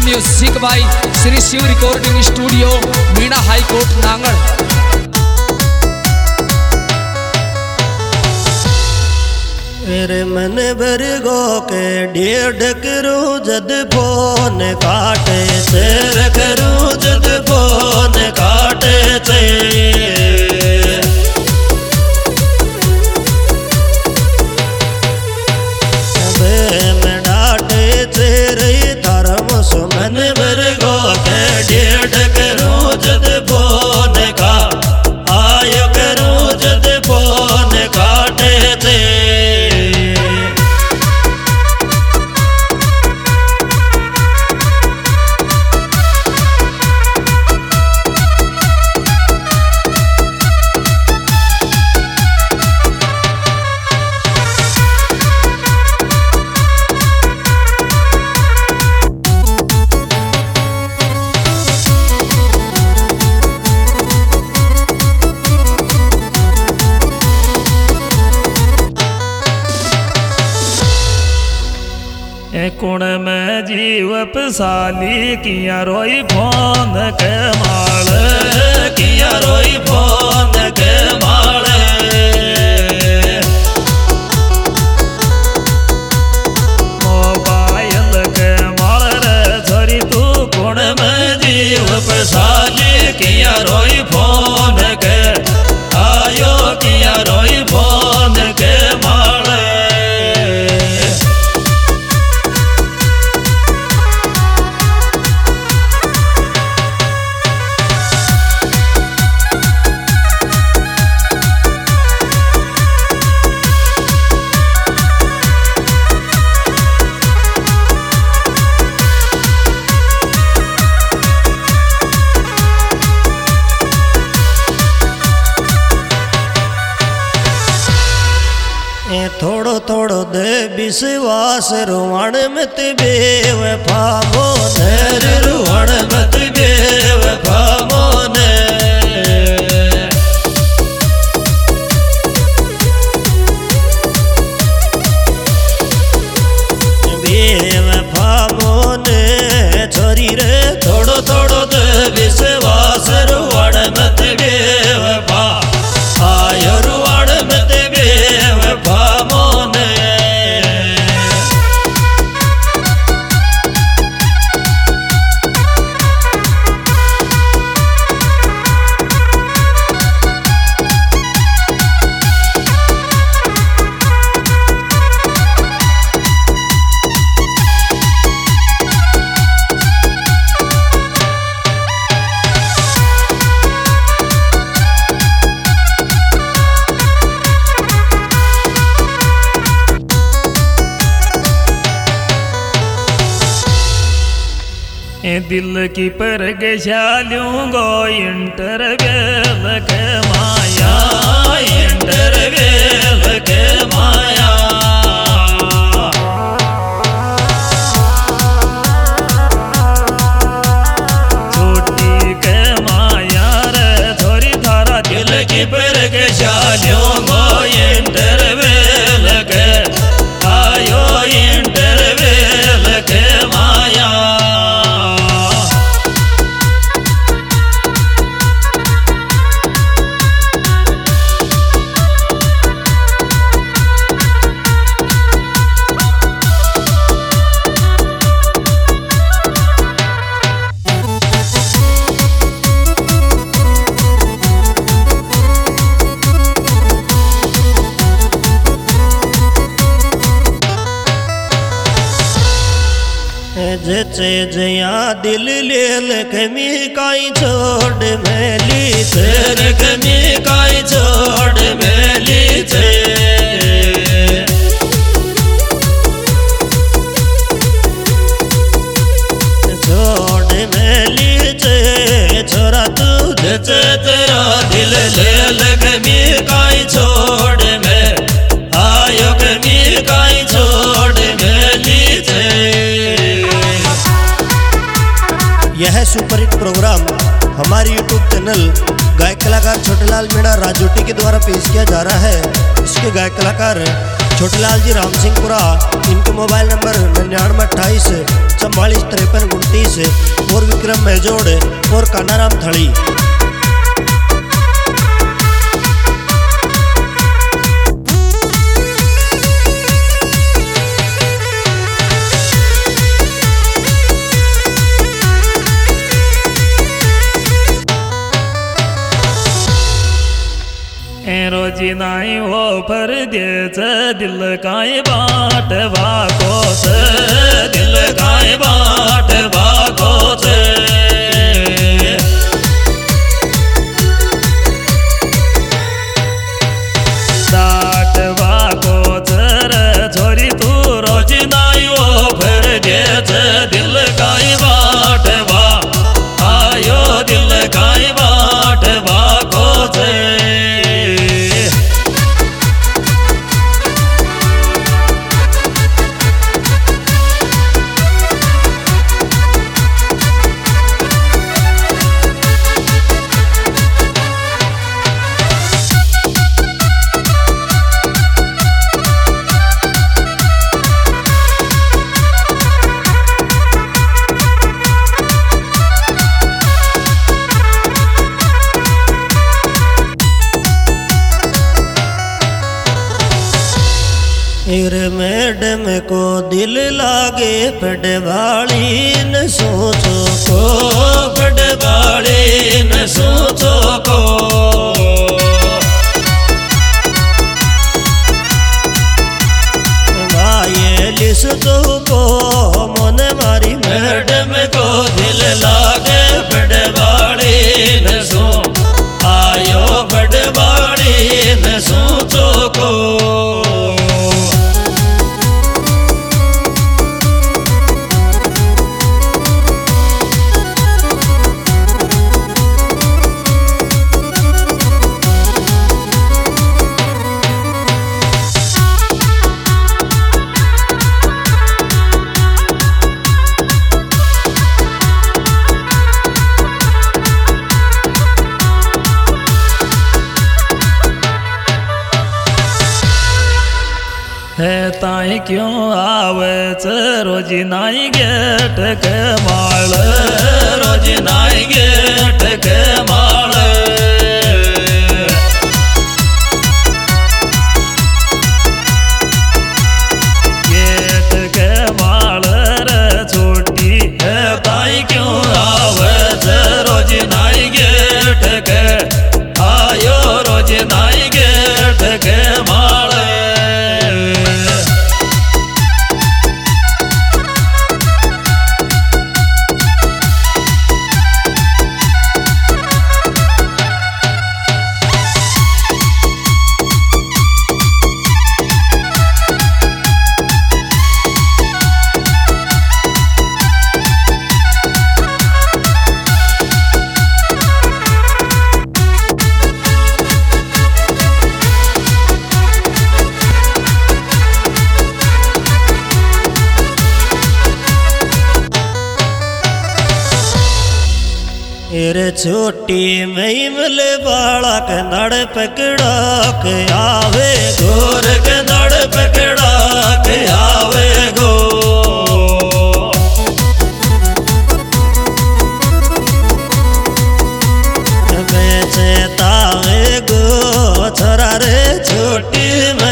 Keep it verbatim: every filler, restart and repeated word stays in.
Music by Shri Shiv recording studio Meena high court Nangad. मेरे मन भरगो के डेढ़ करूं जद फोन काटे शेर करूं जद फोन काटे थे में डाटे तेरे धर्म सुमन भरगो के डेढ़ करूं जद फोन का आयो करूं जद फोन काटे थे। कुण में जीव पसाली किया रोई फोन के माल किया रोई फोन के माल मोबाइल के माल रे छोरी तू कुण में जीव पसाली किया रोई फोन के आयो किया रोई फोन के माल। थोड़ो थोड़ो दे विश्वास रुवण मत बेवफा मोन रुवण मत बेवफा मोन बेवफा मोन छोरी रे थोड़ो थोड़ो दे विश्वास रुवण मत बेवफा आयो रुवण मत बेवफा मोन। दिल की पर गो इंटरवेल के माया इंटरवेल के माया छोटी के माया रे थोड़ी थारा दिल की पर गो इंटरवेल के आयो इंटरवेल के माया। जचे जया दिल लेल कमी काई छोड़ मेली तेर कमी काई छोड़ मेली थे छोड़ मेली थे छोरा तू जचे तेरा दिल लेल कमी काई छोड़ में आयो कमी काई छोड़ मेली थे। यह सुपरहिट प्रोग्राम हमारे यूट्यूब चैनल गायक कलाकार छोटेलाल मीणा राजोटी के द्वारा पेश किया जा रहा है। इसके गायक कलाकार छोटेलाल जी रामसिंहपुरा, इनके मोबाइल नंबर निन्यानवे अट्ठाईस चौवालीस तिरपन उनतीस और विक्रम मेजोड़ और कानाराम थड़ी। रोजी नाई हो पर देच दिल काय बाट वाको से दिल काय बाट वाको से डाट वाको चर छोरी तू रोजी नाई हो पर देच दिल काय बाट वा आयो दिल काय बाट वाको से। एर मैडम को दिल लागे पड़वाली न सोचो को पड़वाली न सोचो को माये लिस तो को मन मारी मैडम को दिल लागे पड़वाली न सो आयो पड़वाली न सोचो को। है ताई क्यों आवे च रोजी नाई गेट के माल रोजी नाई गेट के माल गेट के माल रे छोटी है ताई क्यों आवे च रोजी नाई गेट के आयो रोजी नाई गेट के माल। एर छोटी महिमल बाला के नड़ पकड़ा के आवे गोर के नड़ पकड़ा के आवे गो मैं चेतावे गो छोरा रे छोटी